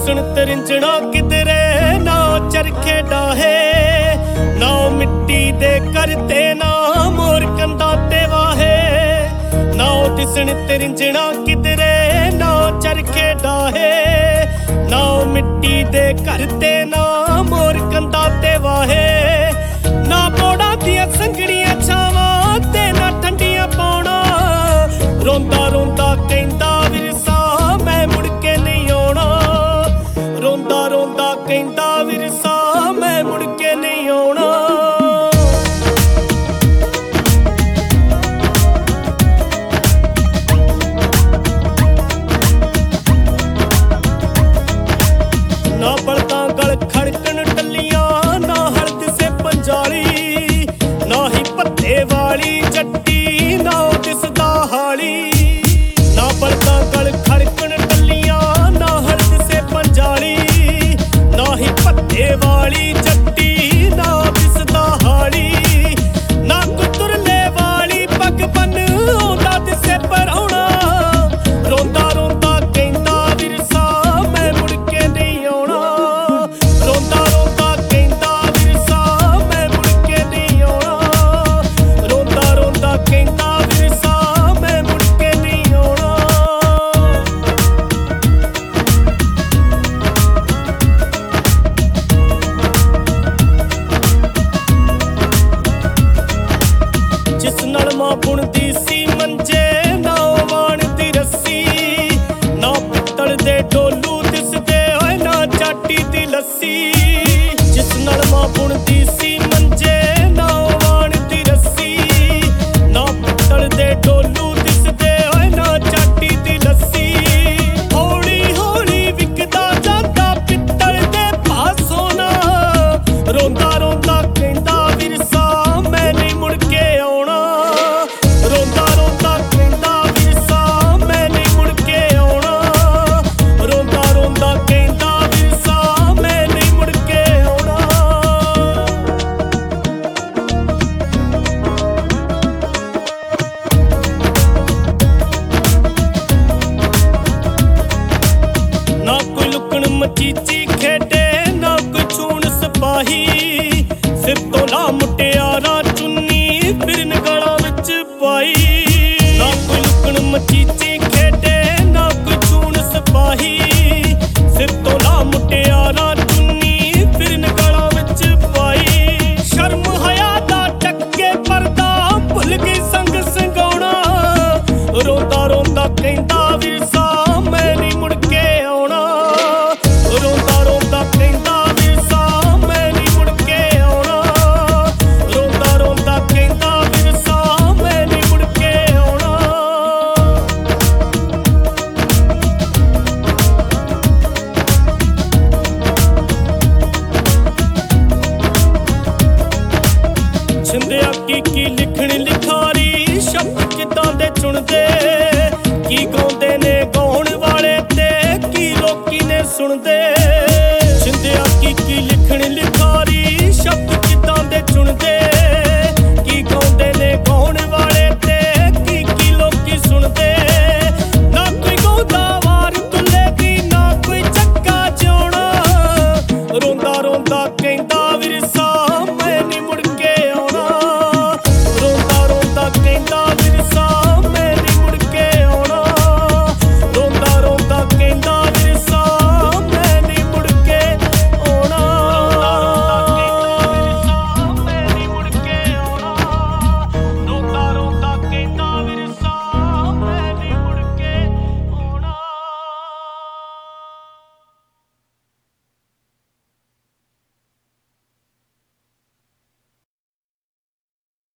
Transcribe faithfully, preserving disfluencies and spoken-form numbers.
दिसण तरिंजणा किधरे ना चरखे डाहे, ना मिट्टी दे करते ना मोर कंधा ते वाहे। ना दिसण तरिंजणा किधरे ना चरखे डाहे, ना मिट्टी दे करते ना मोर कंधा ते वाहे। ना बोड़ा दियां संगड़ियां छावां ते ना ठंडियां पौना, रोंदा रोंदा कहंदा विरसा मैं मुड़ के नहीं आउणा। रोंदा रोंदा कहंदा विरसा मैं मुड़ के नहीं आउणा। ना बलदा गल खड़कन टल्लियां, ना हलद से पंजाली, ना ही पत्ते वाली जट्टी, ना दिसदा हाली। ना बलदा गल खड़कन टल्लियां, ना हलद से पंजाली, ना ही पत्ते वाली जट्टी, ना दिसदा हाली। ना कुतरले वाली पग बन आउंदा दिसे परौणा, रोंदा रोंदा कहंदा विरसा मैं मुड़ के नहीं आउणा। रोंदा रोंदा कहंदा विरसा मैं मुड़ के नहीं आउणा। रोंदा रोंदा कहंदा विरसा मैं मुड़ के नहीं आउणा। जिस नाल मां बुणदी सी मंजे, ना वाण दी रस्सी, ना पित्तल दे डोलू दिसदे होए, ना चाटी दी लस्सी। जिस नाल मां बुणदी सी मंजे, ना वाण दी रस्सी, ना पित्तल दे डोलू दिसदे होए, ना चाटी दी लस्सी। हौली हौली विकदा जांदा पित्तल दे भाव सोना, रोंदा रोंदा कहंदा विरसा मैं नहीं मुड़ के आउणा। रोंदा रोंदा कहंदा विरसा मैं नहीं मुड़ के आउणा। रोंदा रोंदा कहंदा विरसा मैं नहीं मुड़ के आउणा। ना कोई लुकण मचीची खेडे, ना कोई छूण सिपाही, सिर तो ला मुटियारा चुन्नी फिरन गला विच पाई। ना कोई लुकण मचीची खेडे, ना कोई छूण सिपाही, सिर तो ला मुटियारा चुन्नी फिरन गला विच पाई। शर्म हया दा टक्के परदा भुल गई संग संगाउणा, रोंदा रोंदा कहंदा विरसा मैं नहीं मुड़ के आउणा। रोंदा रोंदा कहंदा विरसा मैं नहीं मुड़ के आउणा। रोंदा रोंदा कहंदा विरसा मैं नहीं मुड़ के आउणा। छिंदिया की की लिखण लिखारी, शब्द किदां दे चुणदे,